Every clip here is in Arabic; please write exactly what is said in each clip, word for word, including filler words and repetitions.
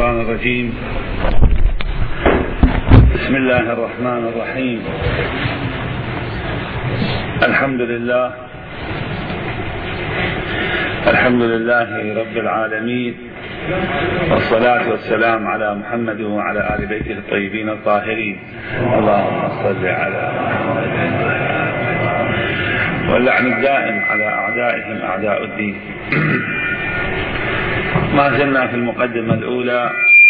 الشيطان الرجيم. بسم الله الرحمن الرحيم. الحمد لله الحمد لله رب العالمين، والصلاة والسلام على محمد وعلى آل بيته الطيبين الطاهرين. اللهم صل على محمد واللعن الدائم على أعدائهم أعداء الدين. ما زلنا في المقدمة الأولى،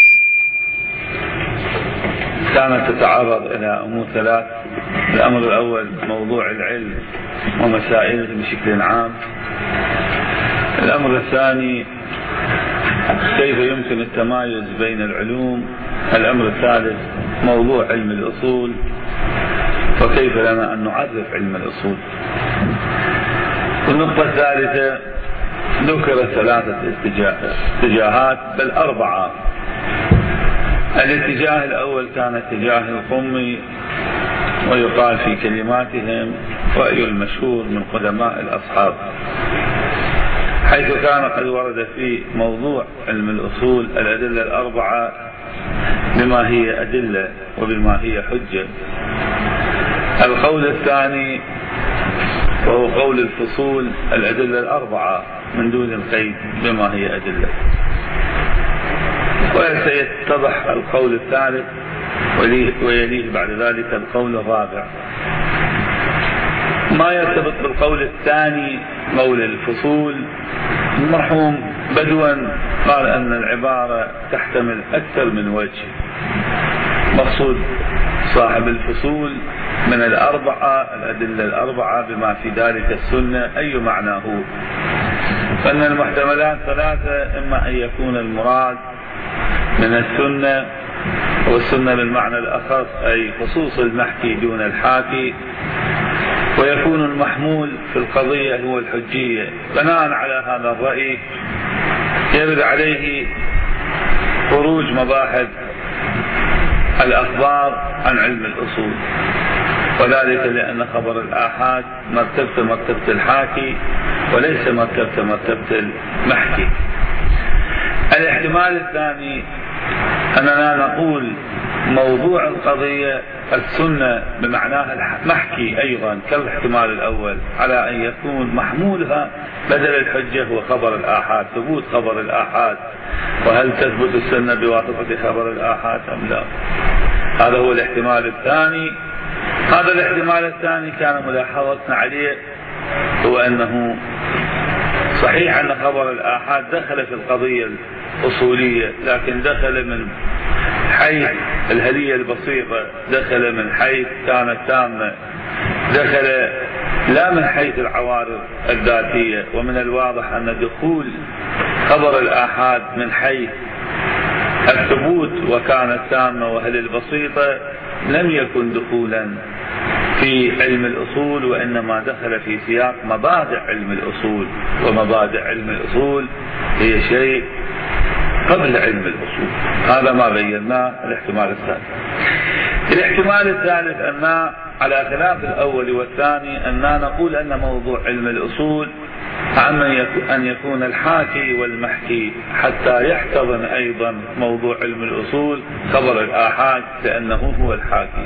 كانت تتعرض إلى أمور ثلاث. الأمر الأول موضوع العلم ومسائله بشكل عام. الأمر الثاني كيف يمكن التمايز بين العلوم. الأمر الثالث موضوع علم الأصول وكيف لنا أن نعرف علم الأصول. النقطة الثالثة ذكر ثلاثة اتجاهات بل أربعة. الاتجاه الأول كان اتجاه القمي، ويقال في كلماتهم رأي المشهور من قدماء الأصحاب، حيث كان قد ورد في موضوع علم الأصول الأدلة الأربعة بما هي أدلة وبما هي حجة. القول الثاني وهو قول الفصول الأدلة الأربعة من دون القيد بما هي أدلة. وسيتضح القول الثالث ويليه بعد ذلك القول الرابع. ما يرتبط بالقول الثاني قول الفصول، المرحوم بدوا قال أن العبارة تحتمل أكثر من وجه. مقصود صاحب الفصول من الأربعة الأدلة الأربعة بما في ذلك السنة أي معنى هو، فإن المحتملات ثلاثة: إما أن يكون المراد من السنة والسنة بالمعنى الأخص أي خصوص المحكي دون الحاكي، ويكون المحمول في القضية هو الحجية. بناء على هذا الرأي يرد عليه خروج مباحث الأخبار عن علم الأصول، وذلك لأن خبر الآحاد مرتبة مرتبة الحاكي وليس مرتبة مرتبة المحكي. الاحتمال الثاني أننا نقول موضوع القضية السنة بمعناها المحكي أيضا كالاحتمال الأول، على أن يكون محمولها بدل الحجة هو خبر الآحاد، ثبوت خبر الآحاد، وهل تثبت السنة بواسطة خبر الآحاد أم لا. هذا هو الاحتمال الثاني. هذا الاحتمال الثاني كان ملاحظتنا عليه هو أنه صحيح أن خبر الآحاد دخل في القضية الأصولية، لكن دخل من حيث الهلية البسيطة، دخل من حيث كانت تامة، دخل لا من حيث العوارض الذاتية. ومن الواضح أن دخول خبر الآحاد من حيث الثبوت وكانت تامة وهل البسيطة لم يكن دخولا في علم الأصول، وإنما دخل في سياق مبادئ علم الأصول، ومبادئ علم الأصول هي شيء قبل علم الأصول. هذا ما بيناه. الاحتمال الثالث الاحتمال الثالث أن على خلاف الأول والثاني أننا نقول أن موضوع علم الأصول عم أن يكون الحاكي والمحكي، حتى يحتضن أيضا موضوع علم الأصول خبر الآحاد لأنه هو الحاكي.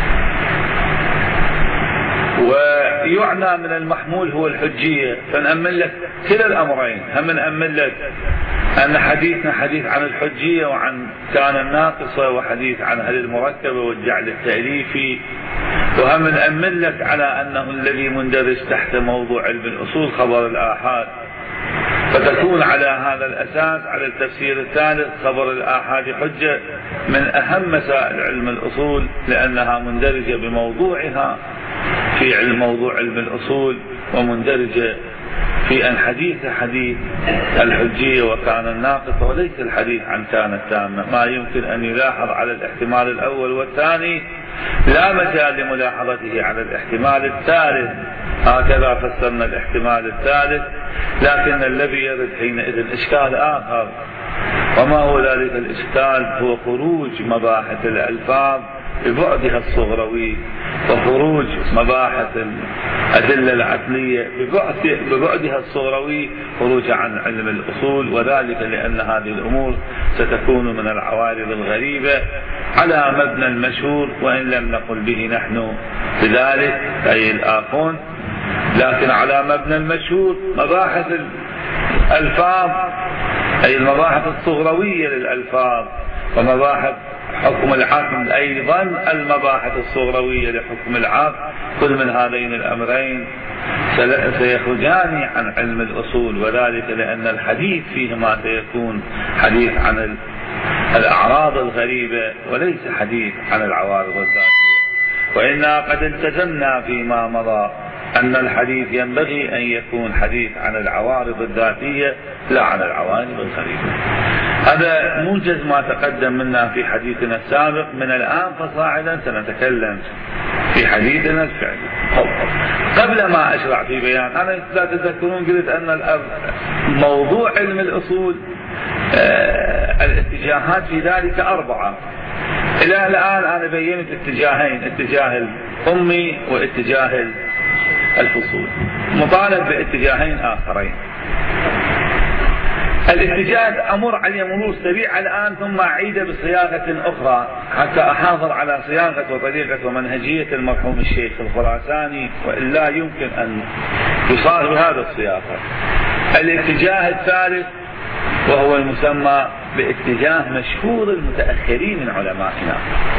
ويعنى من المحمول هو الحجية، فنأمل لك كلا الأمرين. هم نأمل لك أن حديثنا حديث عن الحجية وعن كان الناقصة، وحديث عن هل المركبة والجعل التأليفي، وهم نأمل لك على أنه الذي مندرج تحت موضوع علم الأصول خبر الآحاد، فتكون على هذا الأساس على التفسير الثالث خبر الآحاد حجة من أهم مسائل علم الأصول، لأنها مندرجة بموضوعها في علم موضوع علم الأصول، ومندرجة في أن حديث حديث الحجية وكان الناقص وليس الحديث عن كانت تامة. ما يمكن أن يلاحظ على الاحتمال الأول والثاني لا مجال لملاحظته على الاحتمال الثالث. هكذا فسرنا الاحتمال الثالث، لكن الذي يرد حينئذ إشكال آخر، وما هو ذلك الإشكال؟ هو خروج مباحث الألفاظ ببعدها الصغروي وخروج مباحث الأدلة العقلية ببعدها الصغروي خروج عن علم الأصول، وذلك لأن هذه الأمور ستكون من العوارض الغريبة على مبنى المشهور، وإن لم نقل به نحن بذلك أي الآخون، لكن على مبنى المشهور مباحث الألفاظ أي المباحث الصغروية للألفاظ، ومباحث حكم العقل أيضا المباحث الصغروية لحكم العقل، كل من هذين الأمرين سيخرجان عن علم الأصول، وذلك لأن الحديث فيهما سيكون حديث عن الأعراض الغريبة وليس حديث عن العوارض الذاتية. وإنا قد التزمنا فيما مضى أن الحديث ينبغي أن يكون حديث عن العوارض الذاتية لا عن العوارض الغريبة. هذا موجز ما تقدم منا في حديثنا السابق، من الآن فصاعدا سنتكلم في حديثنا الفعلي. قبل ما أشرع في بيان، أنا لا تذكرون قلت أن موضوع علم الأصول آه الاتجاهات في ذلك أربعة. إلى الآن أنا بينت اتجاهين، اتجاه الأمي واتجاه الفصول، مطالب باتجاهين آخرين. الاتجاه أمر عليه مرور سريع الآن ثم أعيد بصياغة أخرى حتى أحافظ على صياغة وطريقة ومنهجية المرحوم الشيخ الخراساني، وإلا يمكن أن يصاغ بهذا الصياغة. الاتجاه الثالث وهو المسمى باتجاه مشهور المتأخرين من علمائنا،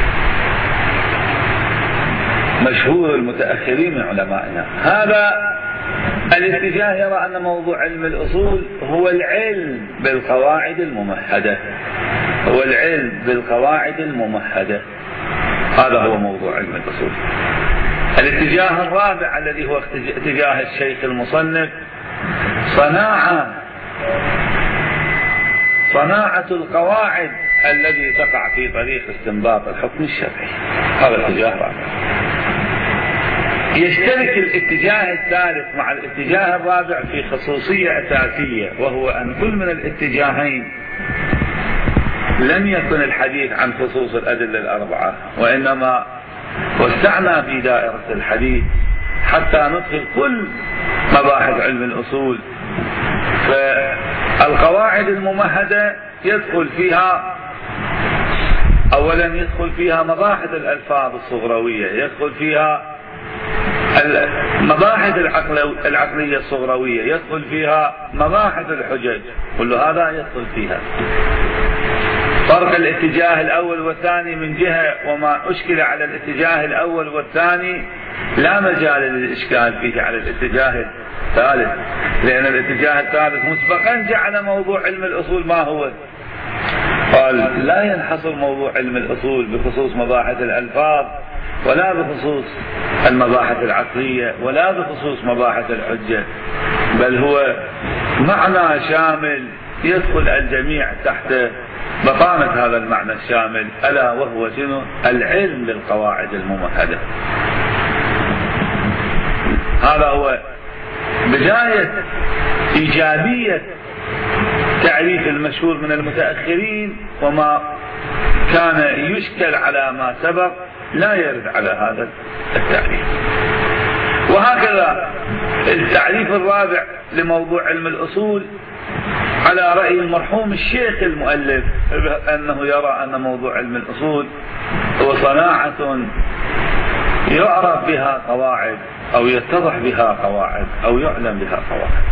مشهور المتأخرين من علمائنا. هذا الاتجاه يرى أن موضوع علم الأصول هو العلم بالقواعد الممهدة، هو العلم بالقواعد الممهدة، هذا هو موضوع علم الأصول. الاتجاه الرابع الذي هو اتجاه الشيخ المصنف صناعة صناعة القواعد الذي تقع في طريق استنباط الحكم الشرعي، هذا اتجاه رابع. يشترك الاتجاه الثالث مع الاتجاه الرابع في خصوصية أساسية، وهو أن كل من الاتجاهين لم يكن الحديث عن خصوص الأدلة الأربعة، وإنما وسعنا في دائرة الحديث حتى ندخل كل مباحث علم الأصول. فالقواعد الممهدة يدخل فيها أولا يدخل فيها مباحث الألفاظ الصغروية، يدخل فيها المباحث العقلية الصغروية، يدخل فيها مباحث الحجج، كل هذا يدخل فيها. فرق الاتجاه الأول والثاني من جهة، وما أشكل على الاتجاه الأول والثاني لا مجال للإشكال فيه على الاتجاه الثالث، لأن الاتجاه الثالث مسبقا جعل موضوع علم الأصول ما هو، قال لا ينحصر موضوع علم الأصول بخصوص مباحث الألفاظ، ولا بخصوص المباحث العقلية، ولا بخصوص مباحث الحجة، بل هو معنى شامل يدخل الجميع تحت بطانة هذا المعنى الشامل، ألا وهو شنو؟ العلم بالقواعد الممهدة. هذا هو بداية إيجابية تعريف المشهور من المتأخرين، وما كان يشكل على ما سبق لا يرد على هذا التعريف. وهكذا التعريف الرابع لموضوع علم الأصول على رأي المرحوم الشيخ المؤلف، أنه يرى أن موضوع علم الأصول هو صناعة يعرف بها قواعد أو يتضح بها قواعد أو يعلم بها قواعد.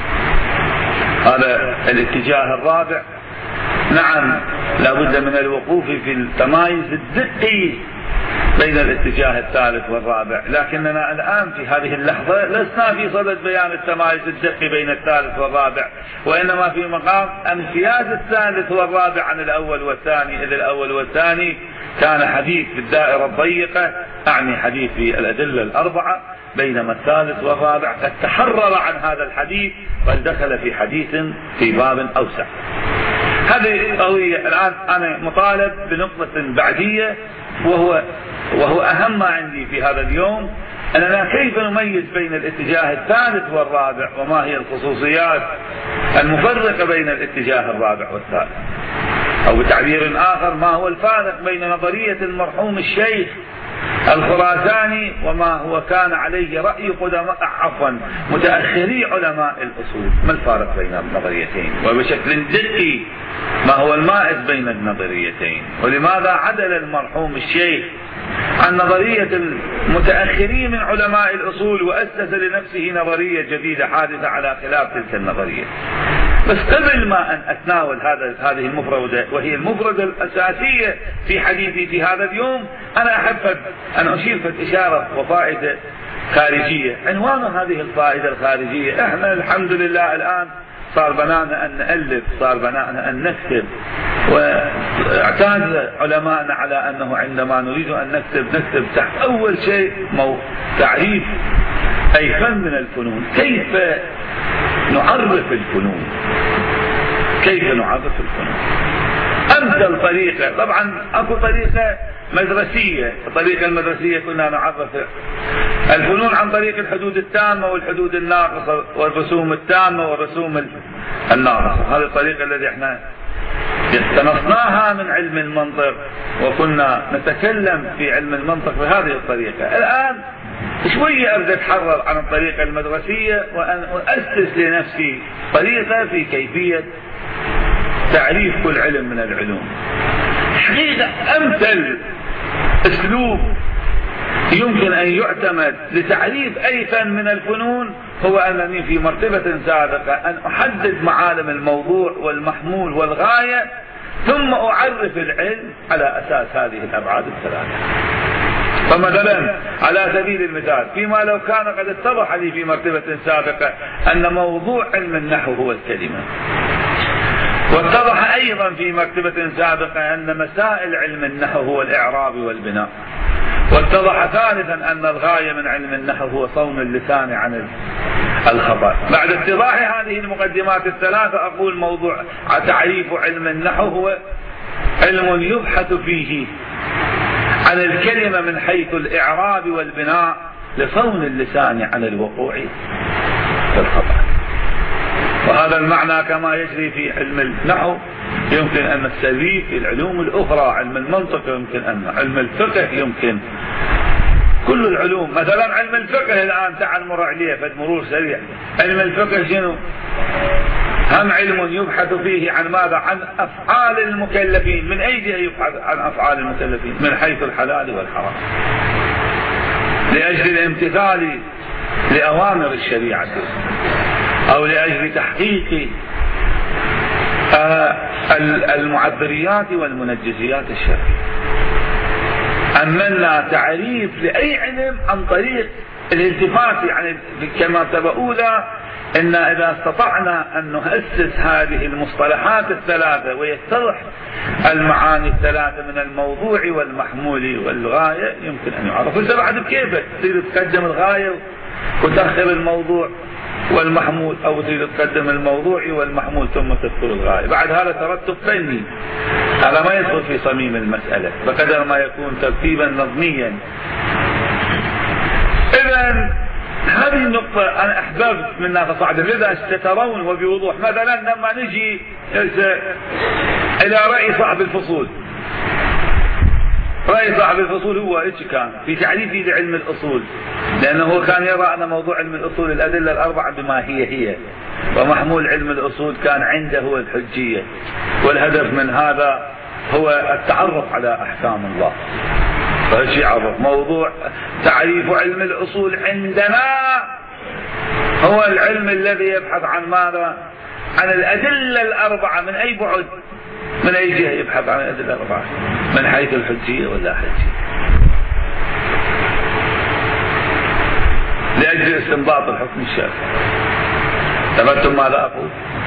هذا الاتجاه الرابع. نعم لابد من الوقوف في التمايز الدقي بين الاتجاه الثالث والرابع، لكننا الآن في هذه اللحظة لسنا في صدد بيان التمايز الدقي بين الثالث والرابع، وإنما في مقام امتياز الثالث والرابع عن الأول والثاني، إذ الأول والثاني كان حديث في الدائرة الضيقة، أعني حديث في الأدلة الأربعة، بينما الثالث والرابع قد تحرر عن هذا الحديث بل دخل في حديث في باب أوسع. هذه قضية الآن أنا مطالب بنقطة بعدية، وهو وهو أهم ما عندي في هذا اليوم، أننا كيف نميز بين الاتجاه الثالث والرابع، وما هي الخصوصيات المفرقة بين الاتجاه الرابع والثالث. أو بتعبير آخر ما هو الفارق بين نظرية المرحوم الشيخ الخراساني وما هو كان عليه رأي قدماء عفوا متأخري علماء الأصول؟ ما الفارق بين النظريتين؟ وبشكل دقي ما هو المائز بين النظريتين؟ ولماذا عدل المرحوم الشيخ عن نظرية المتأخرين من علماء الأصول وأسس لنفسه نظرية جديدة حادثة على خلاف تلك النظرية؟ بس قبل ما أن أتناول هذا هذه المفردة وهي المفردة الأساسية في حديثي في هذا اليوم، أنا أحب أن أشير في إشارة وفائدة خارجية. عنوان هذه الفائدة الخارجية، إحنا الحمد لله الآن صار بنانا أن نألف، صار بنانا أن نكتب، واعتاد علماءنا على أنه عندما نريد أن نكتب نكتب تحت أول شيء تعريف أي فن من الفنون. كيف نعرف الفنون؟ كيف نعرف الفنون؟ أمثل طريقة، طبعا أكو طريقة مدرسية، الطريقة المدرسية كنا نعرف الفنون عن طريق الحدود التامة والحدود الناقصة والرسوم التامة والرسوم الناقصة. هذه الطريقة التي احنا استنصناها من علم المنطق وكنا نتكلم في علم المنطق بهذه الطريقة. الآن شوية أريد أتحرر عن الطريقة المدرسية وأن أسس لنفسي طريقة في كيفية تعريف كل علم من العلوم. حقيقة أمثل أسلوب يمكن أن يعتمد لتعريف أي فن من الفنون هو أنني في مرتبة سابقة أن أحدد معالم الموضوع والمحمول والغاية، ثم أعرف العلم على أساس هذه الأبعاد الثلاثة. فمثلا على سبيل المثال، فيما لو كان قد اتضح لي في مرتبة سابقة أن موضوع علم النحو هو الكلمة، واتضح أيضا في مرتبة سابقة أن مسائل علم النحو هو الإعراب والبناء، واتضح ثالثا أن الغاية من علم النحو هو صون اللسان عن الخطأ. بعد اتضاح هذه المقدمات الثلاثة أقول موضوع تعريف علم النحو هو علم يبحث فيه عن الكلمة من حيث الإعراب والبناء لصون اللسان عن الوقوع في الخطأ. وهذا المعنى كما يجري في علم النحو يمكن أن نستفيد في العلوم الأخرى، علم المنطق يمكن أن علم الفقه يمكن كل العلوم. مثلا علم الفقه الآن تعال مر عليه فد مرور سريع. علم الفقه شنو؟ هم علم يبحث فيه عن ماذا؟ عن أفعال المكلفين. من أي جهة يبحث عن أفعال المكلفين؟ من حيث الحلال والحرام، لأجل الامتثال لأوامر الشريعة أو لأجل تحقيق المعبريات والمنجزيات الشرعية. أمنا تعريف لأي علم عن طريق الالتفات، يعني كما تبقولا إن إذا استطعنا أن نؤسس هذه المصطلحات الثلاثة ويتضح المعاني الثلاثة من الموضوع والمحمول والغاية يمكن أن يعرف. إذا بعد بكيفك تريد تقدم الغاية وتأخر الموضوع والمحمول، أو تريد تقدم الموضوع والمحمول ثم تذكر الغاية، بعد هذا ترتب فني، هذا ما يدخل في صميم المسألة بقدر ما يكون ترتيبا نظميا. إذن هذه النقطة أنا أحببت منها فصعد. لذا سترون وبوضوح مثلا لما نجي إلى رأي صاحب الفصول. رأي صاحب الفصول هو إيش كان في تعريفه لعلم الأصول، لأنه كان يرى أن موضوع علم الأصول الأدلة الأربعة بما هي هي، ومحمول علم الأصول كان عنده هو الحجية، والهدف من هذا هو التعرف على أحكام الله. فايش يعرف؟ موضوع تعريف علم الأصول عندنا هو العلم الذي يبحث عن ماذا؟ عن الأدلة الأربعة. من أي بعد؟ من أي جهة يبحث عن الأدلة الأربعة؟ من حيث الحجية ولا حجية، لأجل استنباط الحكم الشرعي. تمتم ماذا أقول؟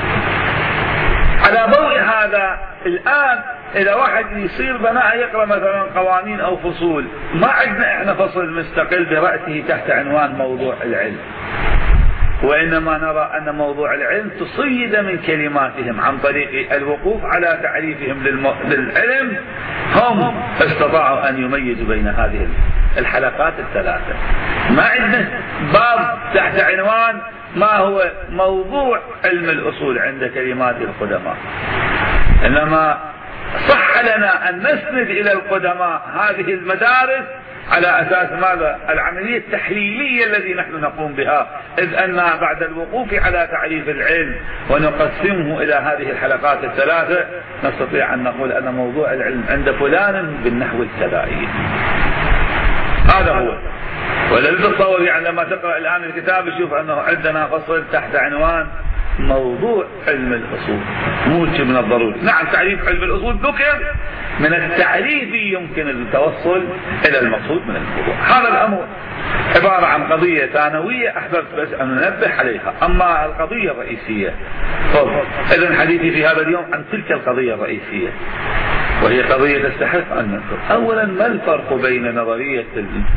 على ضوء هذا الآن إذا واحد يصير بناء يقرأ مثلا قوانين أو فصول، ما عندنا إحنا فصل مستقل برأسه تحت عنوان موضوع العلم، وإنما نرى أن موضوع العلم تصيد من كلماتهم عن طريق الوقوف على تعريفهم للعلم. هم استطاعوا أن يميزوا بين هذه الحلقات الثلاثة. ما عندنا باب تحت عنوان ما هو موضوع علم الأصول عند كلمات القدماء، إنما صح لنا أن نسند إلى القدماء هذه المدارس على أساس ماذا؟ العملية التحليلية التي نحن نقوم بها، إذ أن بعد الوقوف على تعريف العلم ونقسمه إلى هذه الحلقات الثلاثة نستطيع أن نقول أن موضوع العلم عند فلان بالنحو الكذائي. هذا هو. ولا تتصور يعني لما تقرأ الآن الكتاب يشوف أنه عندنا فصل تحت عنوان موضوع علم الأصول، مو من الضروري. نعم تعريف علم الأصول ذكر، من التعريف يمكن التوصل إلى المقصود من الموضوع. هذا الأمر عبارة عن قضية ثانوية أحببت بس أن ننبه عليها. أما القضية الرئيسية إذن حديثي في هذا اليوم عن تلك القضية الرئيسية، وهي قضية تستحق أن نذكر. أولا ما الفرق بين نظرية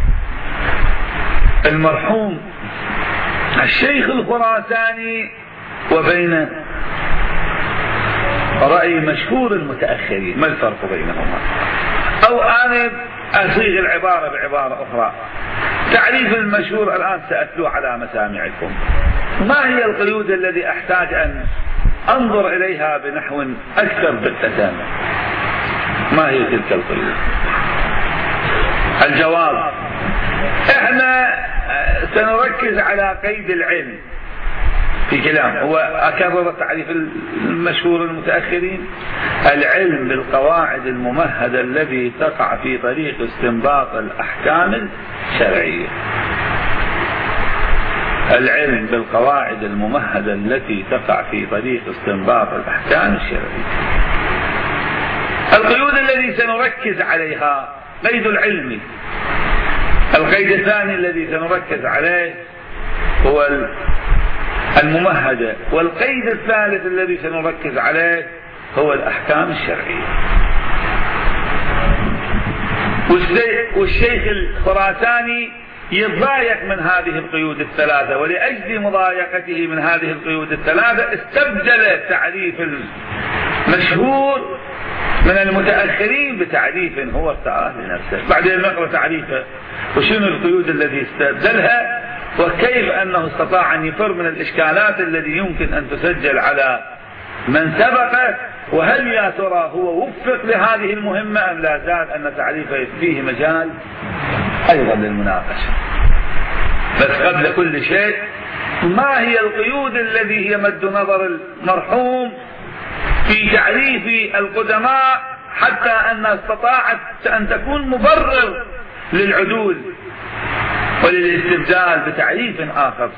المرحوم الشيخ الخراساني وبين رأي مشهور المتأخرين؟ ما الفرق بينهما؟ أو أنا أصيغ العبارة بعبارة أخرى. تعريف المشهور الآن سأتلو على مسامعكم. ما هي القيود التي أحتاج أن أنظر إليها بنحو أكثر دقة؟ ما هي تلك القيود؟ الجواب: احنا سنركز على قيد العلم في كلام. هو أكرر التعريف المشهور المتأخرين: العلم بالقواعد الممهدة الذي تقع في طريق استنباط الأحكام الشرعية. العلم بالقواعد الممهدة التي تقع في طريق استنباط الأحكام الشرعية. القيود التي سنركز عليها قيد العلم. القيد الثاني الذي سنركز عليه هو الممهدة، والقيد الثالث الذي سنركز عليه هو الأحكام الشرعية. والشيخ الخراساني يضايق من هذه القيود الثلاثة، ولأجل مضايقته من هذه القيود الثلاثة استبدل تعريف المشهور من المتأخرين بتعريف هو ارتأاه لنفسه. بعدين نقرأ تعريفه وشنو القيود التي استبدلها، وكيف أنه استطاع أن يفر من الإشكالات التي يمكن أن تسجل على من سبقه، وهل يا ترى هو وفق لهذه المهمة أم لا زال أن تعريفه فيه مجال أيضا للمناقشة. بس قبل كل شيء، ما هي القيود التي هي مد نظر المرحوم في تعريف القدماء حتى أن استطاعت أن تكون مبرر للعدول وللاستبدال بتعريف آخر؟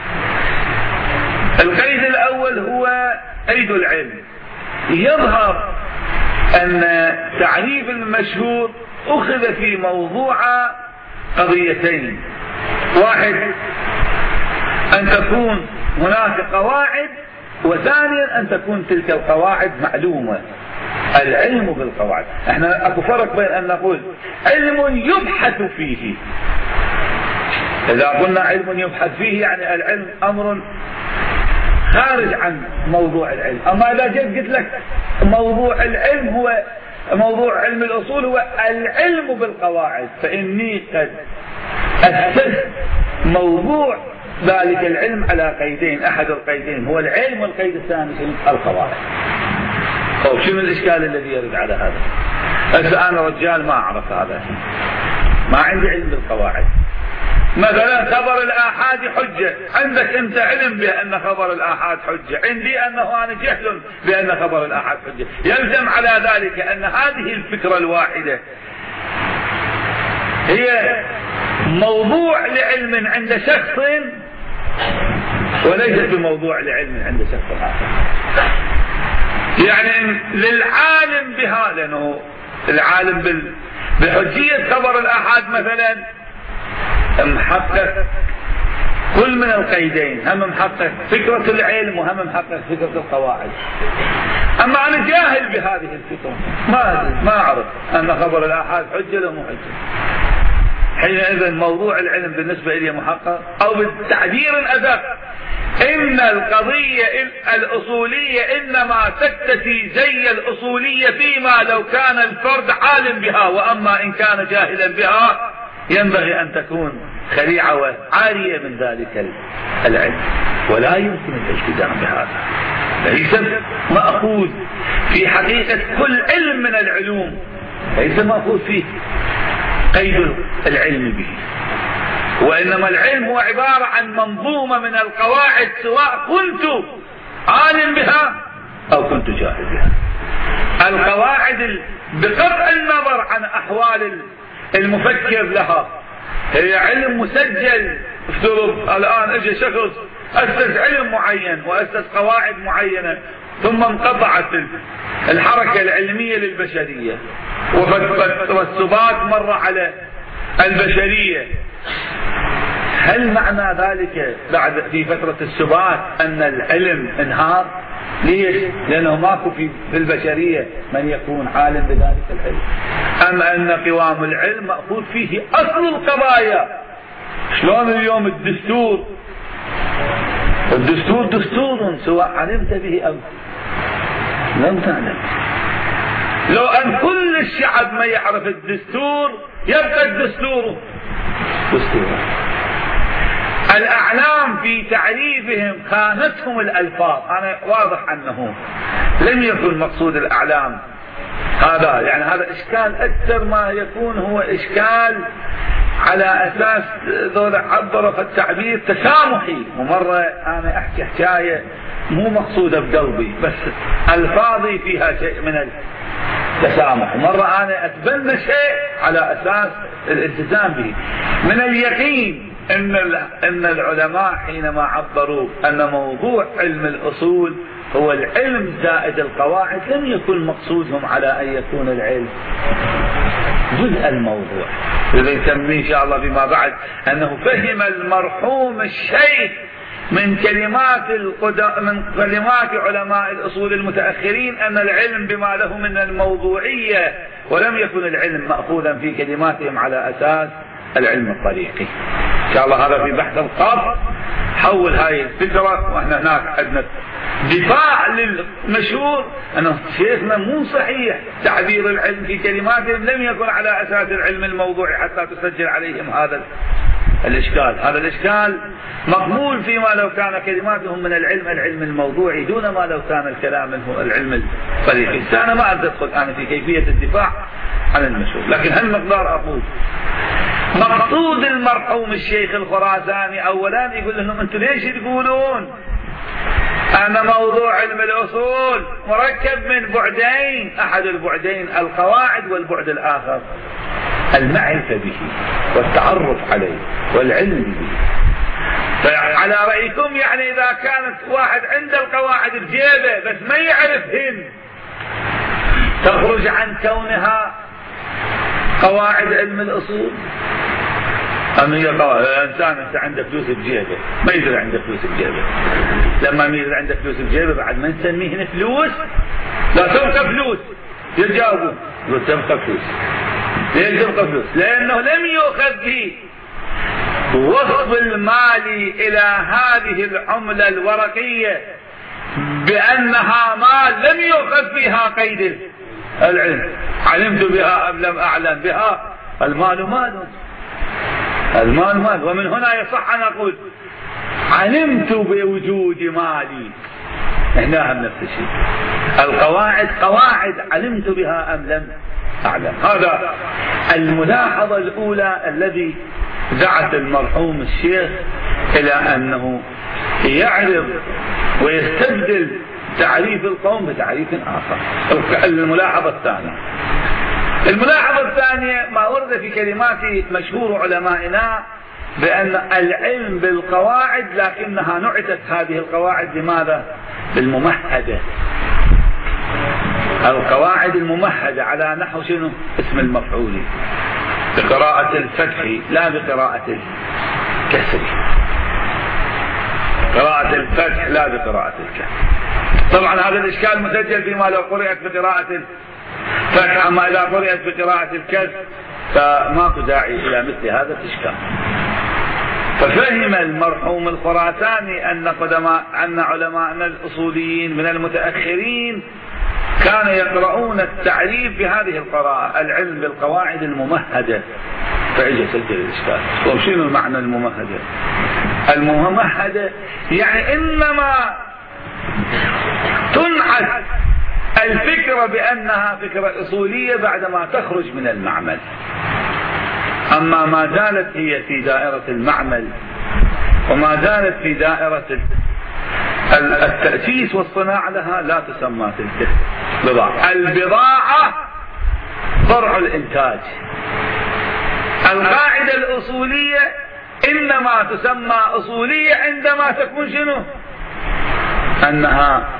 القيد الأول هو قيد العلم. يظهر أن تعريف المشهور أخذ في موضوع قضيتين: واحد أن تكون هناك قواعد، وثانيا أن تكون تلك القواعد معلومة. العلم بالقواعد، احنا اكو فرق بين ان نقول علم يبحث فيه. اذا قلنا علم يبحث فيه يعني العلم امر خارج عن موضوع العلم. اما اذا جيت قلت لك موضوع العلم هو موضوع علم الاصول هو العلم بالقواعد، فاني قد اسست موضوع ذلك العلم على قيدين: احد القيدين هو العلم، والقيد الثاني القواعد. طيب شنو الإشكال الذي يرد على هذا؟ هسه أنا رجال ما أعرف هذا، ما عندي علم بالقواعد. مثلا خبر الآحاد حجة، عندك أنت علم بأن خبر الآحاد حجة، عندي أنه أنا جهل بأن خبر الآحاد حجة. يلزم على ذلك أن هذه الفكرة الواحدة هي موضوع لعلم عند شخص وليست بموضوع لعلم عند شخص آخر. يعني للعالم بها، لأنه العالم بحجية خبر الآحاد مثلا محقق كل من القيدين، هم محقق فكرة العلم وهم محقق فكرة القواعد. أما أنا جاهل بهذه الفكرة، ما ما أعرف أن خبر الآحاد حجة لو مو حجة. حينئذ موضوع العلم بالنسبة إلي محقق، أو بالتعبير أدق إن القضية الأصولية إنما تكتفي زي الأصولية فيما لو كان الفرد عالم بها، وأما إن كان جاهلا بها ينبغي أن تكون خليعة وعارية من ذلك العلم، ولا يمكن الالتزام بهذا. ليس مأخوذ في حقيقة كل علم من العلوم، ليس مأخوذ فيه قيد العلم به، وإنما العلم هو عبارة عن منظومة من القواعد سواء كنت عالم بها أو كنت جاهل بها. القواعد بقطع النظر عن أحوال المفكر لها هي علم مسجل. افترض الآن اجى شخص أسس علم معين وأسس قواعد معينة، ثم انقطعت الحركة العلمية للبشرية والثبات مر على البشرية، هل معنى ذلك بعد في فترة الثبات أن العلم انهار؟ ليش؟ لأنه ماكو في البشرية من يكون عالم بذلك العلم. أم أن قوام العلم مأخوذ فيه أصل القضايا. شلون اليوم الدستور الدستور دستور سواء علمت به أو لم تعلم. لو أن كل الشعب ما يعرف الدستور يبقى الدستور دستورا. الأعلام في تعريفهم خانتهم الألفاظ. أنا واضح أنه لم يكن مقصود الأعلام هذا، يعني هذا إشكال أكثر ما يكون هو إشكال على أساس ذولا عبروا في التعبير تسامحي. ومرة أنا أحكي حكاية مو مقصودة بقلبي بس ألفاظي فيها شيء من التسامح، ومرة أنا أتبنى شيء على أساس الالتزام به. من اليقين إن إن العلماء حينما عبروا أن موضوع علم الأصول هو العلم زائد القواعد لم يكن مقصودهم على أن يكون العلم جزء الموضوع. إذا يسميه إن شاء الله فيما بعد أنه فهم المرحوم الشيخ من كلمات القدم من كلمات علماء الأصول المتأخرين أن العلم بما له من الموضوعية، ولم يكن العلم مأخوذا في كلماتهم على أساس العلم الطريقي. إن شاء الله هذا في بحث القاف حول هاي الفكرة. وإحنا هناك عندنا دفاع للمشهور أنه شيخنا مو صحيح تعبير العلم في كلماتهم لم يكن على أساس العلم الموضوعي حتى تسجل عليهم هذا الإشكال. هذا الإشكال مقبول فيما لو كان كلماتهم من العلم العلم الموضوعي دون ما لو كان الكلام منه العلم الطريقي. أنا ما أدخل أنا في كيفية الدفاع عن المشهور، لكن هل مقدار أقول مقصود المرحوم الشيخ الخراساني أولا يقول لهم أنتم ليش تقولون أن موضوع علم الأصول مركب من بعدين، أحد البعدين القواعد والبعد الآخر المعرفة به والتعرف عليه والعلم به. فعلى رأيكم يعني إذا كانت واحد عنده القواعد بجيبه بس ما يعرفهن تخرج عن كونها قواعد علم الأصول؟ أم هي قواعد الإنسان أنت عندك فلوس بجيبه ما يدري عندك فلوس بجيبه، لما ما يدري عندك فلوس بجيبه بعد ما نسميه فلوس لا تبقى فلوس يجاوبوا لا تبقى فلوس. ليش تبقى فلوس؟ لأنه لم يؤخذ به وصف المالي إلى هذه العملة الورقية بأنها مال لم يؤخذ فيها قيد العلم. علمت بها أم لم أعلم بها المال مال، المال مال. ومن هنا يصح أن أقول علمت بوجود مالي، هنا هم نفس الشيء. القواعد قواعد علمت بها أم لم أعلم. هذا الملاحظة الأولى الذي دعت المرحوم الشيخ إلى أنه يعرض ويستبدل تعريف القوم بتعريف آخر. الملاحظة الثانية الملاحظة الثانية ما ورد في كلمات مشهور علمائنا بأن العلم بالقواعد لكنها نعتت هذه القواعد لماذا؟ بالممهدة. القواعد الممهدة على نحو شنو؟ اسم المفعول بقراءة الفتح لا بقراءة الكسر، قراءة الفتح لا بقراءة الكسر. طبعا هذا الإشكال مسجل فيما لو قرأت بقراءة الفتح، أما إذا قرأت بقراءة الكسر فماكو داعي إلى مثل هذا الإشكال. ففهم المرحوم الخراساني أن قدماء أن علماءنا الأصوليين من المتأخرين كانوا يقرؤون التعريف بهذه القراءة العلم بالقواعد الممهدة، فإجا سجل الإشكال. وشنو المعنى الممهدة؟ الممهدة يعني إنما تنحت الفكرة بأنها فكرة أصولية بعدما تخرج من المعمل. أما ما زالت هي في دائرة المعمل وما زالت في دائرة التأسيس والصناعة لها لا تسمى تلك بضاعة. البضاعة فرع الإنتاج. القاعدة الأصولية إنما تسمى أصولية عندما تكون شنو؟ أنها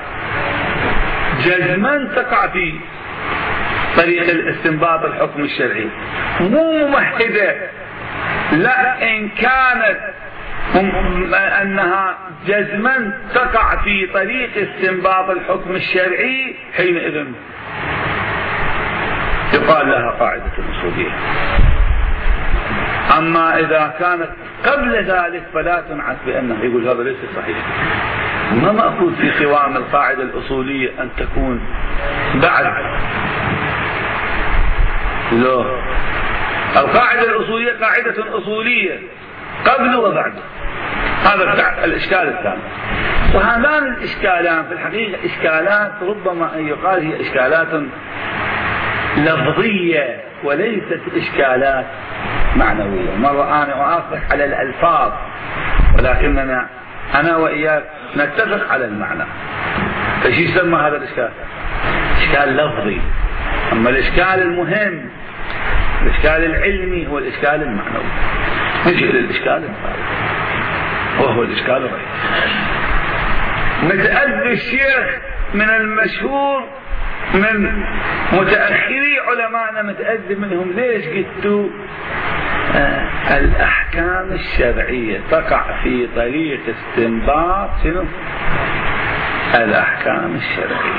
جزما تقع في طريق الاستنباط الحكم الشرعي، مو ممهدة. لا، إن كانت أنها جزما تقع في طريق استنباط الحكم الشرعي حينئذ يقال لها قاعدة أصولية. أما إذا كانت قبل ذلك فلا تنعت بأنه، يقول هذا ليس صحيح. ما مأخوذ في قوام القاعدة الأصولية أن تكون بعد. لا، القاعدة الأصولية قاعدة أصولية قبل وبعد. هذا الإشكال الثاني. وهذان الإشكالان في الحقيقة إشكالات ربما أن يقال هي إشكالات لفظية وليست إشكالات معنوية. مرة أنا أعطيك على الألفاظ، ولكننا أنا وإياك نتفق على المعنى. فشي يسمى هذا الإشكال؟ إشكال لفظي. أما الإشكال المهم، الإشكال العلمي، هو الإشكال المعنوي. نجي إلى الإشكال الثالث وهو الإشكال الرئيسي. متأذي الشيخ من المشهور من متأخري علماءنا، متأذي منهم. ليش قلتوا آه الأحكام الشرعية تقع في طريق استنباط شنو؟ الأحكام الشرعية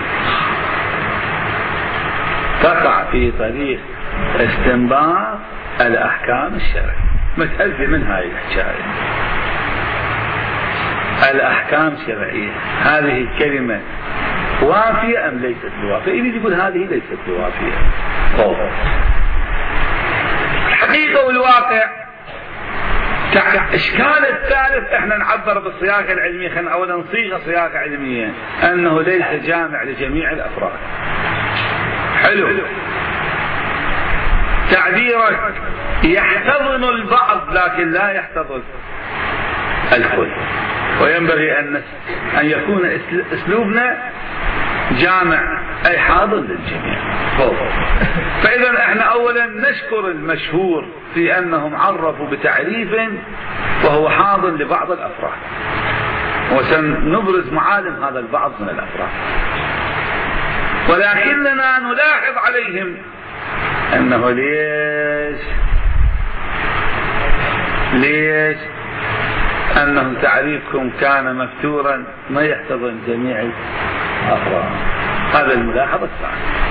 تقع في طريق استنباط الأحكام الشرعية. متأذي من هاي الحكاية. الأحكام الشرعية هذه الكلمة وافية أم ليست بوافية؟ يريد يقول هذه ليست بوافية. أوه. الحقيقة والواقع الإشكال الثالث احنا نعبر بالصياغة العلمية. خلينا أولا نصيغ صياغة علمية أنه ليس جامع لجميع الأفراد. حلو. تعبيرك يحتضن البعض لكن لا يحتضن الكل، وينبغي أن أن يكون أسلوبنا جامع أي حاضن للجميع. فإذا احنا أولا نشكر المشهور في أنهم عرفوا بتعريف وهو حاضن لبعض الأفراد، وسنبرز معالم هذا البعض من الأفراد. ولكننا نلاحظ عليهم أنه ليش ليش أنه تعريفكم كان مفتورا ما يحتضن جميع الأفراد. هذا الملاحظة الثانية.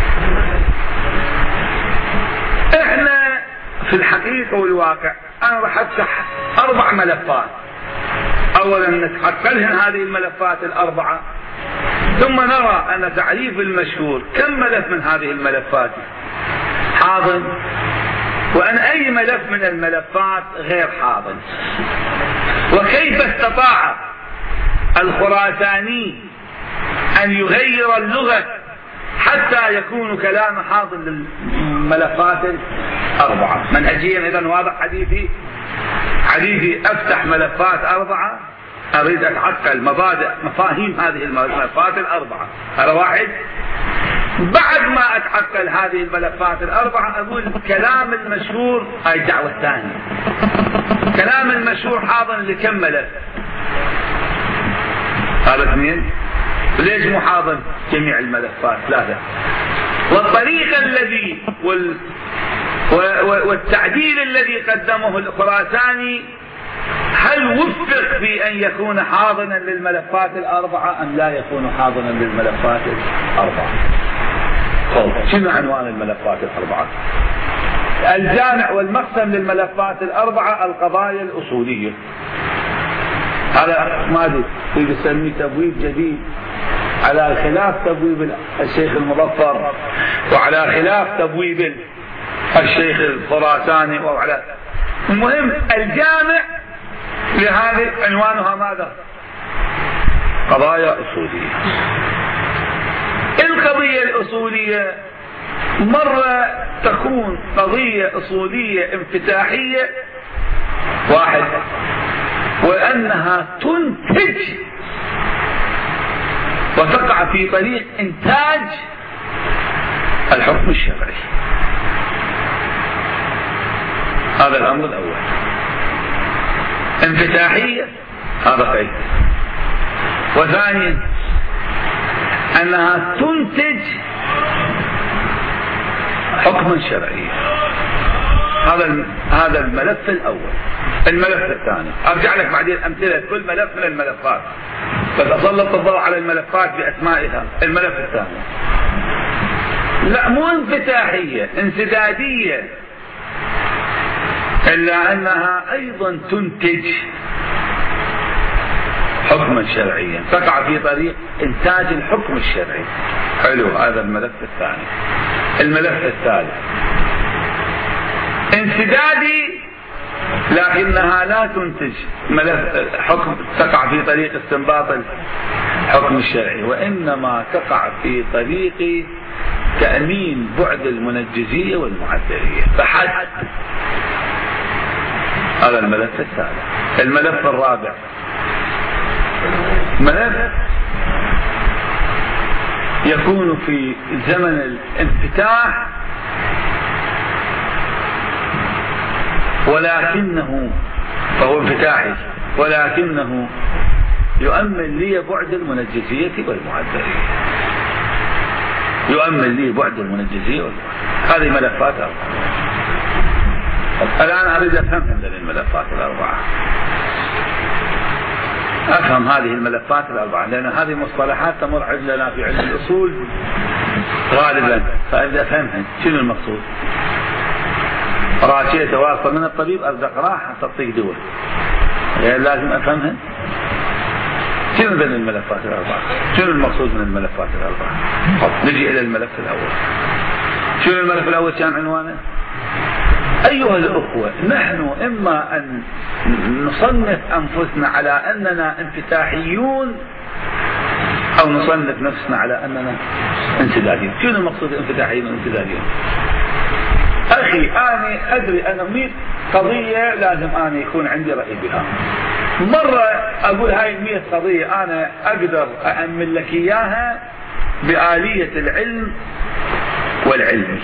احنا في الحقيقة والواقع أنا راح أفتح أربع ملفات. أولا نتحقلهن هذه الملفات الأربعة، ثم نرى أن تعريف المشهور كم ملف من هذه الملفات حاضن، وأن أي ملف من الملفات غير حاضن، وكيف استطاع الخراساني أن يغير اللغة حتى يكون كلام حاضن للملفات الأربعة. منهجيا إذن واضح حديثي. حديثي أفتح ملفات أربعة، أريد أتعقل مبادئ مفاهيم هذه الملفات الأربعة. هذا واحد. بعد ما أتعقل هذه الملفات الأربعة أقول كلام المشهور، هاي الدعوة الثانية. كلام المشهور حاضن لكم ملف؟ هذا اثنين. ليش مو حاضن جميع الملفات؟ ثلاثة. والطريقة الذي وال والتعديل الذي قدمه الخراساني هل وفق في أن يكون حاضنا للملفات الأربعة أم لا يكون حاضنا للملفات الأربعة؟ شنو عنوان الملفات الأربعة؟ الجامع والمقسم للملفات الأربعة القضايا الأصولية. هذا ما أدري يسميه تبويب جديد على خلاف تبويب الشيخ المظفر، وعلى خلاف تبويب الشيخ الخراساني، وعلى المهم الجامع لهذه عنوانها ماذا؟ قضايا أصولية. القضية الأصولية مرة تكون قضية أصولية انفتاحية واحد، وأنها تنتج وتقع في طريق إنتاج الحكم الشرعي. هذا الأمر الأول. انفتاحية هذا قيد. وثانيا أنها تنتج حكما شرعيا. هذا هذا الملف الأول. الملف الثاني أرجع لك بعدين أمثلة كل ملف من الملفات، بس أسلط الضوء على الملفات بأسمائها. الملف الثاني لا مو انفتاحية، انسدادية، إلا أنها أيضا تنتج حكما شرعيا، تقع في طريق إنتاج الحكم الشرعي. حلو، هذا الملف الثاني. الملف الثالث انسدادي، لكنها لا تنتج ملف حكم تقع في طريق استنباط الحكم الشرعي، وإنما تقع في طريق تأمين بعد المنجزية والمعدلية فحسب. هذا الملف الثالث. الملف الرابع ملف يكون في زمن الانفتاح، ولكنه فهو انفتاحي، ولكنه يؤمن لي بعد المنجزية والمعدلية. يؤمن لي بعد المنجزية والمعدلية. هذه ملفات أربعة. الآن أريد أفهم هذه الملفات الأربعة، أفهم هذه الملفات الأربعة، لأن هذه مصطلحات تمر عندنا في علم الأصول غالبا، فأبدأ أفهمها. شنو المقصود؟ راشية تواصل من الطبيب أصدق راحة تطيق دول، يعني لازم أفهمها. شنو من الملفات الأربعة؟ شنو المقصود من الملفات الأربعة؟ نجي إلى الملف الأول. شنو الملف الأول كان عنوانه؟ أيها الأخوة، نحن إما أن نصنف أنفسنا على أننا انفتاحيون، أو نصنف نفسنا على أننا انسداديون. شنو المقصود انفتاحيون وانسداديون؟ أخي أنا أدري أنا مئة قضية لازم أنا يكون عندي رأي بها. مرة أقول هاي المئة قضية أنا أقدر أأمن لك إياها بآلية العلم والعلم.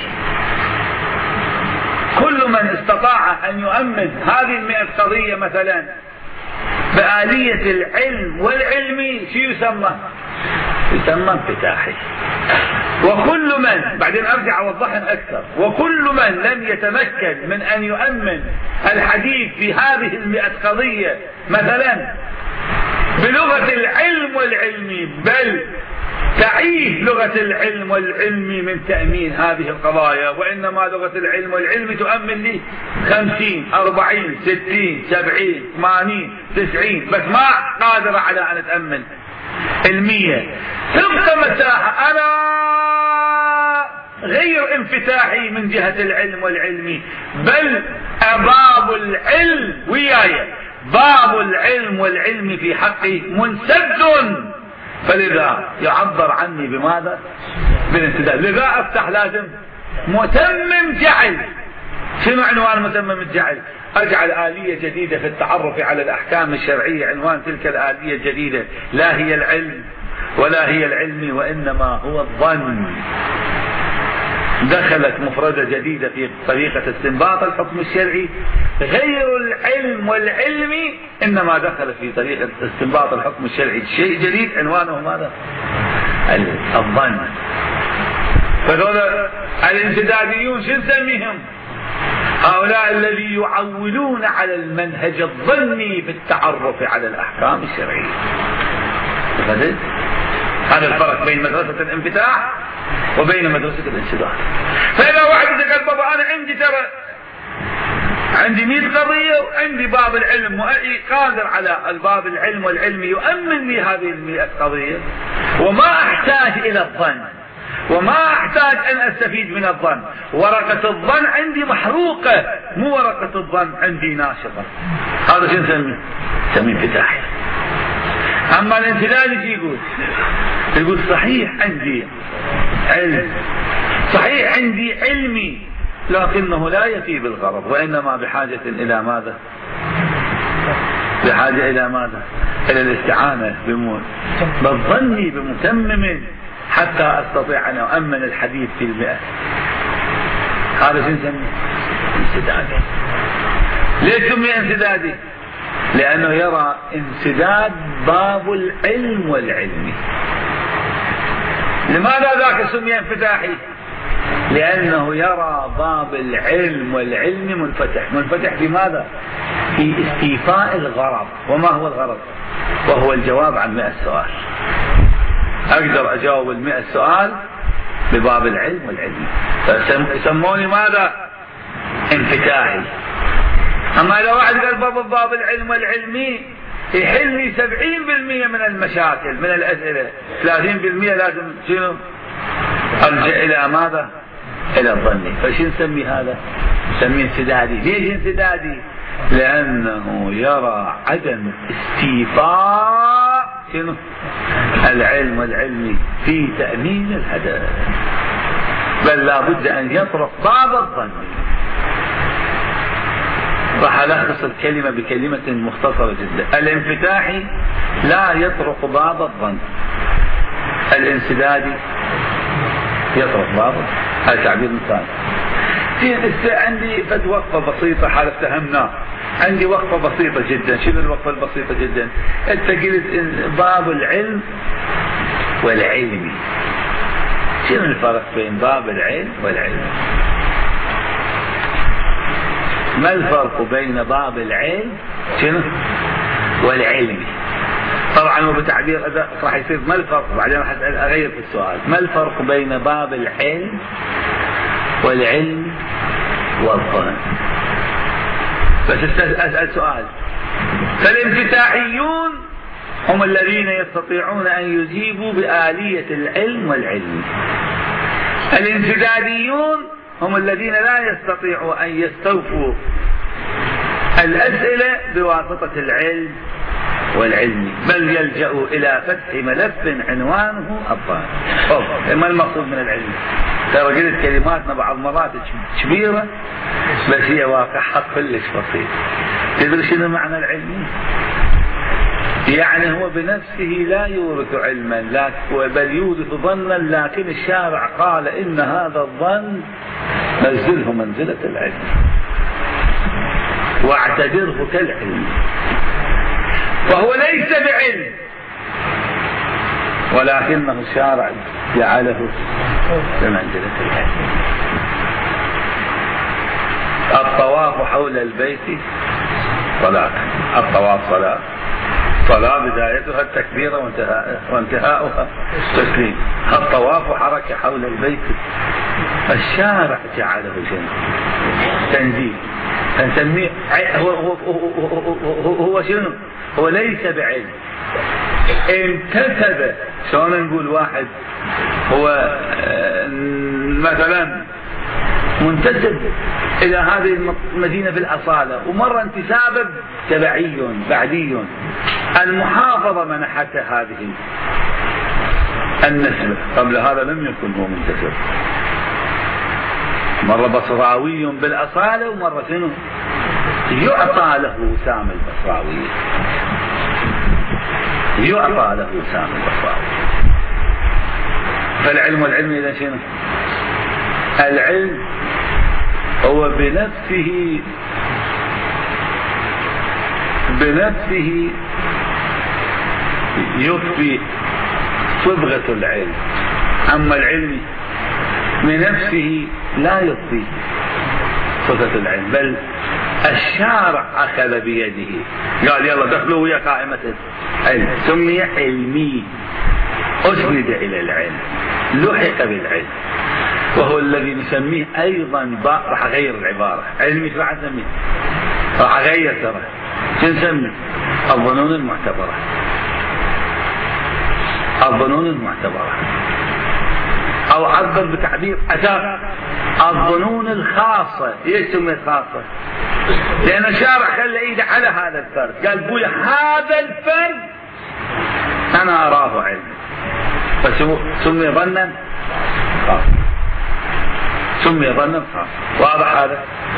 كل من استطاع أن يؤمن هذه المئة قضية مثلا بآلية العلم والعلم شو يسمى؟ يسمى انفتاحي. وكل من بعدين أرجع أوضحها أكثر، وكل من لم يتمكن من أن يؤمن الحديث في هذه المئة قضية مثلا بلغة العلم والعلم، بل تعيه لغة العلم والعلم من تأمين هذه القضايا، وإنما لغة العلم والعلم تؤمن لي خمسين أربعين ستين سبعين ثمانين تسعين، بس ما قادرة على أن تأمن المية. تبقى مساحة أنا غير انفتاحي من جهة العلم والعلم، بل باب العلم وياي باب العلم والعلم في حقي منسد، فلذا يعبر عني بماذا؟ بالانسداد. لذا افتح لازم متمم جعل. شنو عنوان متمم الجعل؟ ارجع الآلية جديدة في التعرف على الأحكام الشرعية. عنوان تلك الآلية الجديدة لا هي العلم ولا هي العلم، وإنما هو الظن. دخلت مفردة جديدة في طريقة استنباط الحكم الشرعي غير العلم والعلم، إنما دخل في طريقة استنباط الحكم الشرعي شيء جديد عنوانه ماذا؟ الظن. فهذول الانسداديون شو نسميهم؟ هؤلاء الذي يعولون على المنهج الظني في التعرف على الأحكام الشرعية. هذا الفرق بين مدرسة الانفتاح وبين مدرسة الانسداد. فإذا واحد يقول بابا أنا عندي ترى عندي مئة قضية وعندي باب العلم قادر على الباب العلم والعلم يؤمن لي هذه المئة قضية، وما أحتاج إلى الظن وما أحتاج أن أستفيد من الظن، ورقة الظن عندي محروقة، مو ورقة الظن عندي ناشطة. هذا شو نسميه؟ نسميه انفتاحي. أما الانسداد يقول يقول صحيح عندي علم، صحيح عندي علمي، لكنه لا يفي بالغرض، وإنما بحاجة إلى ماذا؟ بحاجة إلى ماذا؟ إلى الاستعانة بالظن بمتمم حتى أستطيع أن أؤمن الحديث في المئة. هذا شو نسميه؟ انسدادي. ليش سمي انسدادي؟ لأنه يرى انسداد باب العلم والعلم. لماذا ذاك سمي انفتاحي؟ لأنه يرى باب العلم والعلم منفتح. منفتح في ماذا؟ في استيفاء الغرض. وما هو الغرض؟ وهو الجواب عن مئة سؤال. أقدر أجاوب المئة سؤال بباب العلم والعلم، فيسموني ماذا؟ انفتاحي. أما إذا واحد قال باب باب العلم والعلمي يحل لي سبعين بالمئة من المشاكل من الأسئلة، ثلاثين بالمئة لازم شنو؟ أرجع إلى ماذا؟ إلى الظن. فشو نسمي هذا؟ نسميه انسدادي. ليش انسدادي؟ لأنه يرى عدم استيفاء شنو؟ العلم والعلم في تأمين الهدف، بل لا بد أن يطرق باب الظن. راح ألخص الكلمة بكلمة مختصرة جدا. الانفتاحي لا يطرق باب الظن، الانسدادي يطرق باب. هذا تعبير مثال. عندي فد وقفة بسيطة حال افتهمنا، عندي وقفة بسيطة جدا. شنو الوقفة البسيطة جدا؟ انت قلت باب العلم والعلم. شنو الفرق بين باب العلم والعلم؟ ما الفرق بين باب العلم شنو والعلم؟ طبعا وبتعبير راح يصير ما الفرق، بعدين راح اغير في السؤال. ما الفرق بين باب العلم والعلم والظن؟ بس اسال سؤال. فالانفتاحيون هم الذين يستطيعون ان يجيبوا بآلية العلم والعلم. الانسداديون هم الذين لا يستطيعوا ان يستوفوا الاسئلة بواسطة العلم والعلم، بل يلجأوا الى فتح ملف عنوانه الظن. ما المقصود من العلم؟ ترى قلت كلماتنا بعض مرات كبيرة بس هي واقعها كلش بسيط. تدري شنو معنى العلم؟ يعني هو بنفسه لا يورث علما بل يورث ظنا، لكن الشارع قال ان هذا الظن نزله منزلة العلم واعتبره كالعلم، فهو ليس بعلم ولكنه الشارع جعله بمنزلة العلم. الطواف حول البيت صلاة. الطواف صلاة. صلاة بدايتها التكبير وانتهاؤها التسليم. الطواف حركة حول البيت. الشارع جعله شيء تنزيل، فنسميه هو هو هو, هو شنو؟ هو ليس بعلم، انتسب. شلون نقول واحد هو مثلا منتسب الى هذه المدينة بالاصالة، ومرة انتسابه تبعي بعدي. المحافظة منحته هذه النسبة، قبل هذا لم يكن هو منتسب. مرة بصراوي بالاصالة ومرة شنو؟ يعطى له وسام البصراوية، يعطى له وسام البصراوية. فالعلم والعلم إذا شنو؟ العلم هو بنفسه بنفسه يخفي صبغة العلم، أما العلم بنفسه لا يخفي صبغة العلم، بل الشارع أخذ بيده قال يلا دخلوا ويا قائمة العلم، سمي علمي، أسند إلى العلم، لحق بالعلم، وهو الذي نسميه أيضا باء. راح أغير العبارة، علمي راح أسميه، راح أغير ترى شو نسمي؟ الظنون المعتبرة. الظنون المعتبرة، أو عبر بتعبير أداة الظنون الخاصة. ليش سميت خاصة؟ لأن الشارع خلى إيده على هذا الفرد، قال بويا هذا الفرد أنا أراه علم فسمي ظنا خاص، سمي ظنا خاص. واضح هذا؟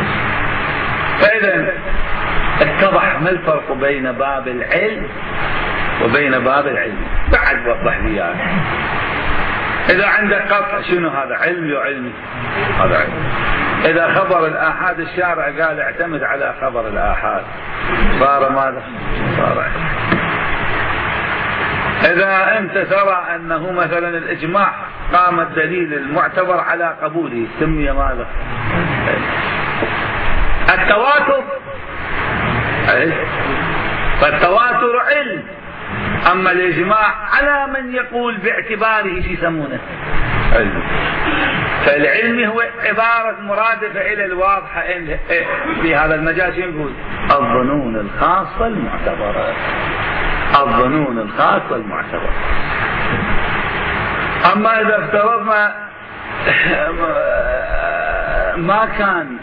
فإذا اتضح ما الفرق بين باب العلم وبين باب العلم. بعد وضح لي يعني. إذا عندك قطع شنو هذا؟ علم وعلمي، هذا علم. إذا خبر الآحاد الشارع قال اعتمد على خبر الآحاد، صار ماذا؟ صار علم. إذا أنت ترى أنه مثلا الإجماع قام الدليل المعتبر على قبوله، سمي ماذا؟ التواتر علم، فالتواتر علم. أما الإجماع على من يقول باعتباره شو يسمونه؟ علم. فالعلم هو عبارة مرادفة إلى الواضحة في هذا المجال. يقول الظنون الخاصة المعتبرة، الظنون الخاصة المعتبرة. أما إذا افترضنا ما كان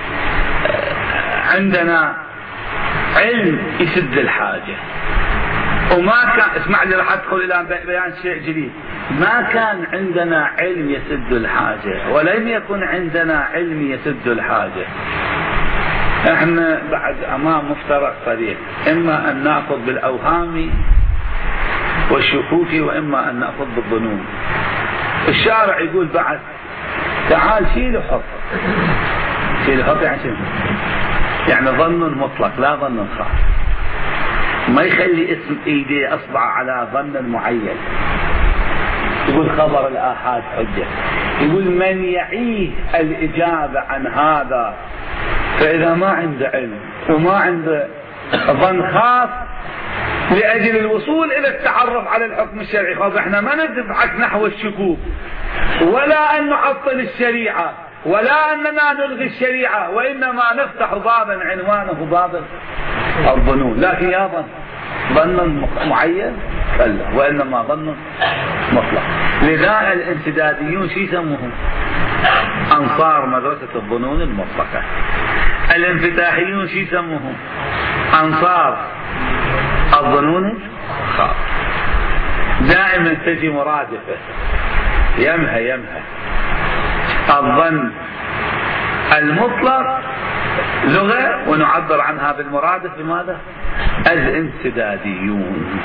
عندنا علم يسد الحاجة، وما كان، اسمع لي راح ادخل الى بيان شيء جديد، ما كان عندنا علم يسد الحاجة ولم يكن عندنا علم يسد الحاجة، احنا بعد امام مفترق صريح، اما ان ناخذ بالاوهام والشكوك واما ان ناخذ بالظنون. الشارع يقول بعد تعال شيل حط، شيل حط يعني شنو؟ يعني ظن مطلق لا ظن خاص، ما يخلي اسم ايدي اصبع على ظن معين. يقول خبر الآحاد حجة، يقول من يعيه الإجابة عن هذا فإذا ما عنده علم وما عنده ظن خاص لأجل الوصول إلى التعرف على الحكم الشرعي، خاص احنا ما ندفعك نحو الشكوك ولا أن نعطل الشريعة ولا أننا نلغي الشريعة، وإنما نفتح بابا عنوانه باب الظنون. لكن يا ظن ظن معين كلا، وإنما ظن مطلق. لذا الانسداديون شو يسموهم؟ أنصار مدرسة الظنون المطلقة. الانفتاحيون شو يسموهم؟ أنصار الظنون الخاصة. دائما تجي مرادفة يمهى يمهى الظن المطلق لغة ونعبر عنها بالمرادف بماذا؟ الانسداديون.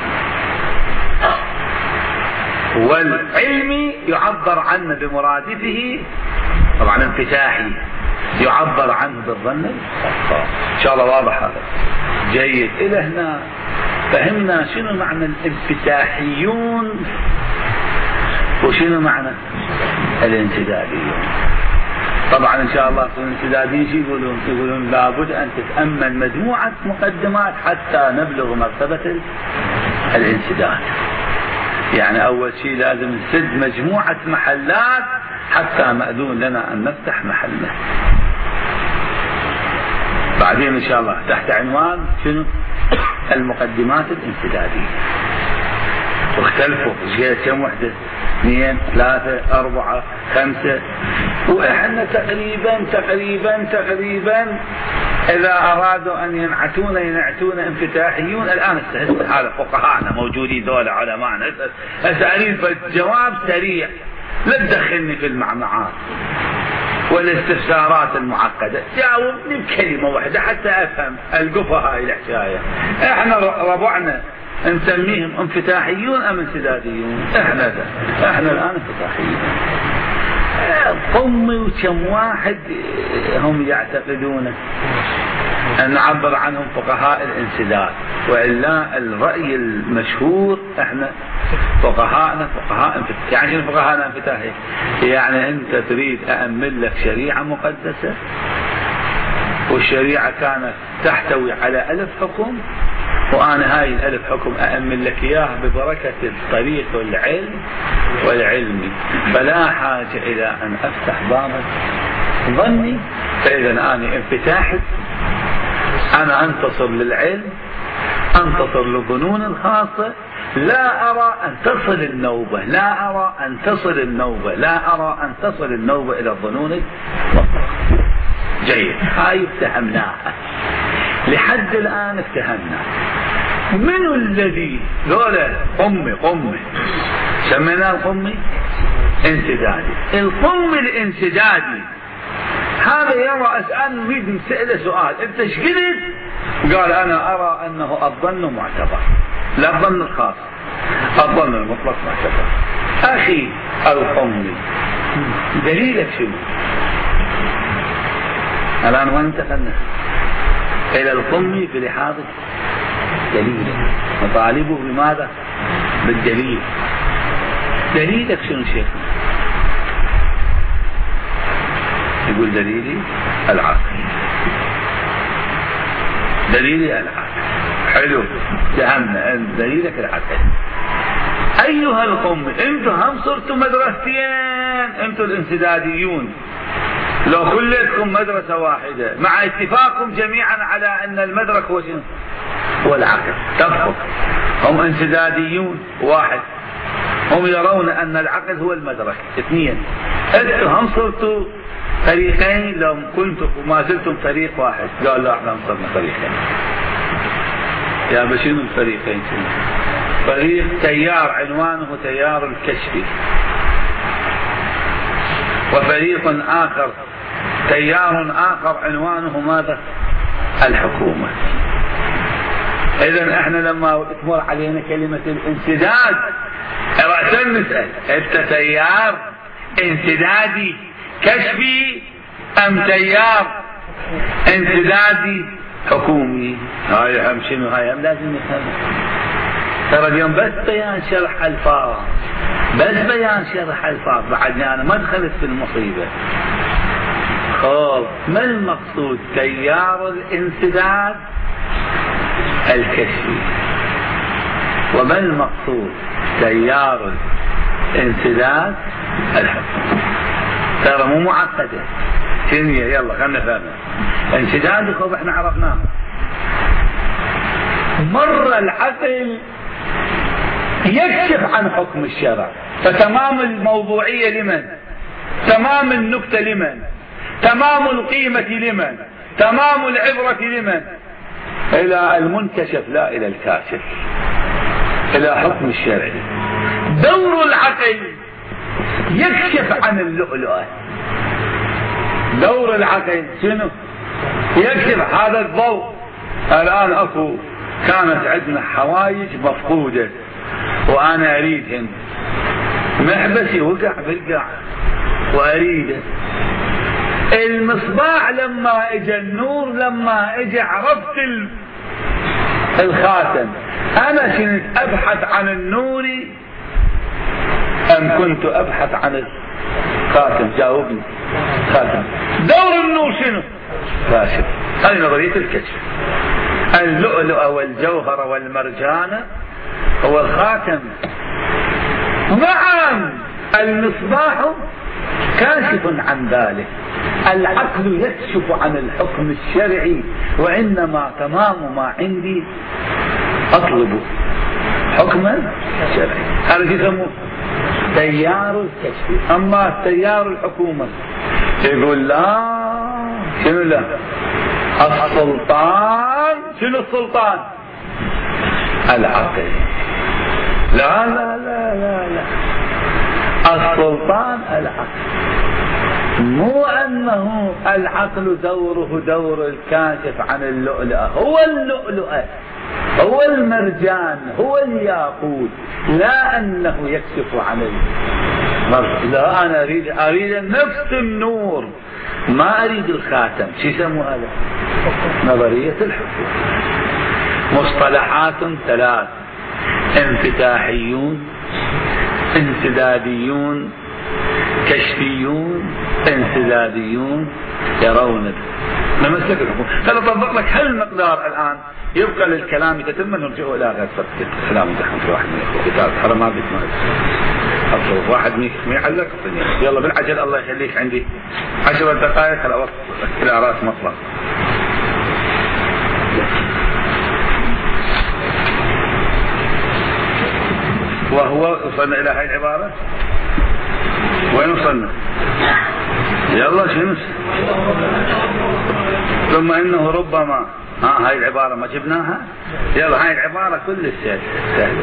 والعلمي يعبر عنه بمرادفه طبعا انفتاحي، يعبر عنه بالظن الخاص. ان شاء الله واضح هذا؟ جيد. الى هنا فهمنا شنو معنى الانفتاحيون وشنو معنى الانسداديون. طبعا ان شاء الله في الانسداديين يقولون يقولون لابد ان تتأمل مجموعة مقدمات حتى نبلغ مرتبة الانسداد. يعني اول شيء لازم نسد مجموعة محلات حتى مأذون لنا ان نفتح محله. بعدين ان شاء الله تحت عنوان شنو؟ المقدمات الانسدادية. واختلفوا ايش كم وحدة؟ اثنين ثلاثة أربعة خمسة، وإحنا تقريبا تقريبا تقريبا إذا أرادوا أن ينعتون ينعتون انفتاحيون. الآن استهدت هذا فقهاءنا موجودين دولة علماء، أسألين فالجواب سريع، لا تدخلني في المعمعات والاستفسارات المعقدة، جاوبني بكلمة واحدة حتى أفهم القفة هاي الحكاية. إحنا ربعنا نسميهم انفتاحيون ام انسداديون؟ احنا ده. احنا الان انفتاحيون. قمي وكم واحد هم يعتقدون ان نعبر عنهم فقهاء الانسداد، والا الراي المشهور احنا فقهاءنا فقهاء انفتاحيين. يعني شنو فقهاءنا انفتاحيين؟ يعني انت تريد أأمل لك شريعة مقدسة والشريعة كانت تحتوي على ألف حكم، وأنا هاي الألف حكم أأمل لك إياه ببركة الطريق والعلم والعلمي، فلا حاجة إلى أن أفتح باب ظني. فإذا أنا انفتاحي، أنا أنتصر للعلم، أنتصر للظنون الخاصة، لا أرى أن تصل النوبة، لا أرى أن تصل النوبة، لا أرى أن تصل النوبة إلى الظنون المطلقة. جيد، هاي افتهمناها لحد الآن، افتهمنا. من الذي ذولا قمي قمي سميناه القمي انسدادي. القمي الانسدادي هذا يرى أسأل نريد نسأله سؤال، انت ايش قلت؟ قال انا ارى انه الظن معتبر، لا الظن الخاص، الظن المطلق معتبر. اخي القمي دليلك شنو؟ الان وين انتقلنا؟ الى القمي في لحاظه دليله، نطالبه بماذا؟ بالدليل. دليلك شنو شيخنا؟ يقول دليلي العقل، دليلي العقل. حلو، فهمنا دليلك العقل. ايها القوم انتم هم صرتوا مدرستين، انتم الانسداديون، لو كلكم مدرسة واحدة مع اتفاقكم جميعا على ان المدرك هو شنو؟ هو العقل. تفق هم انسداديون واحد، هم يرون ان العقل هو المدرك. اثنين، انتم هم صرتوا فريقين لو كنتم وما زلتم فريق واحد. قال لا احنا صرنا فريقين. يا بشنو الفريقين؟ فريق تيار عنوانه تيار الكشف، وفريق آخر تيار آخر عنوانه ماذا؟ الحكومة. إذن احنا لما تمر علينا كلمة الانسداد رأسا نسأل انت تيار انسدادي كشفي أم تيار انسدادي حكومي؟ هاي هم شنو؟ هاي هم لازم نفهم. ترى اليوم بس بيان شرح الفاظ، بس بيان شرح الفاظ، بعدني انا ما دخلت في المصيبه. خب ما المقصود؟ تيار الانسداد الكشفي، وما المقصود؟ تيار الانسداد الحكومي. ترى مو معقده كيمياء، يلا خلنا نفهمها. انسداد خب احنا عرفناه. مر العقل يكشف عن حكم الشرع، فتمام الموضوعية لمن؟ تمام النكتة لمن؟ تمام القيمة لمن؟ تمام العبرة لمن؟ إلى المنكشف لا إلى الكاشف، إلى حكم الشرع. دور العقل يكشف عن اللؤلؤة. دور العقل شنو؟ يكشف هذا الضوء. الآن أكو كانت عندنا حوايج مفقودة وأنا أريدهن، محبسي وقع بالقاع وأريده. المصباح لما اجى النور، لما اجى عرفت الخاتم، أنا كنت أبحث عن النور أم كنت أبحث عن الخاتم؟ جاوبني. خاتم. دور النور شنو؟ كاشف. هذه نظرية الكشف. اللؤلؤ والجوهر والمرجان هو الخاتم. نعم المصباح كاشف عن ذلك. العقل يكشف عن الحكم الشرعي، وإنما تمام ما عندي أطلب حكما شرعي. هذا يسموه تيار الكشف. أما تيار الحكومة يقول لا، شنو لا؟ السلطان. شنو السلطان؟ العقل. لا لا لا لا لا، السلطان العقل. مو أنه العقل دوره دور الكاشف عن اللؤلؤة، هو اللؤلؤة، هو المرجان، هو الياقوت، لا أنه يكشف عن المرجان. لا، أنا أريد أريد نفس النور، ما أريد الخاتم. شو يسموا هذا؟ نظرية الحكم. مصطلحات ثلاث: انفتاحيون، انسداديون، كشفيون. انسداديون يرون نمسك الحكم. هذا طبق لك هالمقدار. الآن يبقى للكلام يتم نرجع إلى غير صدق الكلام. دحين في واحد من الأخوة ترى ما بيسمع أصل واحد ميك يعلق الدنيا. يلا بالعجل الله يخليك، عندي عشر دقائق على وقت إلى رأس مطلق. وهو وصلنا إلى هاي العبارة. وين وصلنا؟ يلا شمس. ثم إنه ربما ها هاي العبارة ما جبناها؟ يلا هاي العبارة كل شيء سهلة.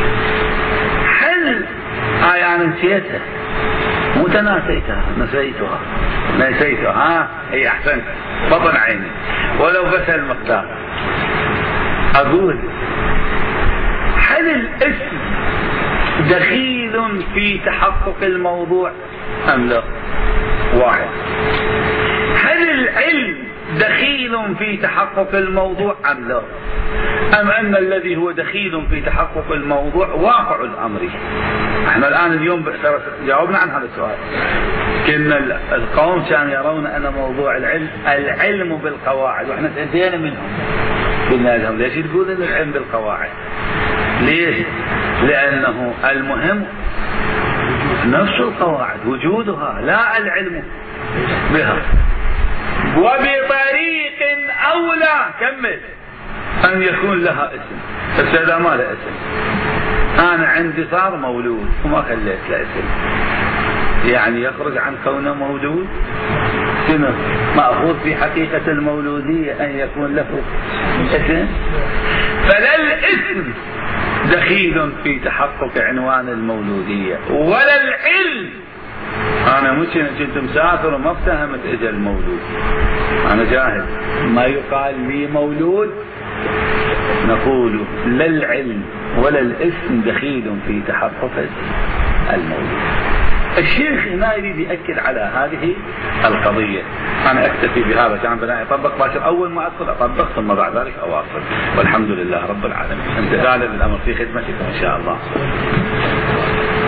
هل هاي أنا نسيتها مو تناسيتها نسيتها نسيتها ها هي أحسنت بطن عيني ولو بس المقدار. أقول هل الاسم دخيل في تحقق الموضوع أم لا؟ واحد. هل العلم دخيل في تحقق الموضوع أم لا؟ أم أن الذي هو دخيل في تحقق الموضوع واقع الأمر؟ احنا الآن اليوم جاوبنا عن هذا السؤال. كنا القوم كانوا يرون أن موضوع العلم العلم بالقواعد، واحنا انتهينا منهم. قلنا لهم ليش تقول أن العلم بالقواعد؟ ليش؟ لأنه المهم نفس القواعد وجودها لا العلم بها. وبطريق أولى كمل أن يكون لها اسم. بس إذا ما لها اسم أنا عندي صار مولود وما خليت له اسم، يعني يخرج عن كونه مولود شنو؟ مأخوذ في حقيقة المولودية أن يكون له اسم. فلا الاسم دخيل في تحقق عنوان المولودية ولا العلم. أنا مش كنت مسافر وما افتهمت إجا المولود، أنا جاهل ما يقال لي مولود نقول لا العلم ولا الاسم دخيل في تحقق المولود. الشيخ هنا يريد يأكد على هذه القضية. أنا أكتفي بهذا كان بناء أطبق باكر أول ما أدخل أطبق ثم بعد ذلك أواصل، والحمد لله رب العالمين. امتثالا للأمر في خدمتكم إن شاء الله.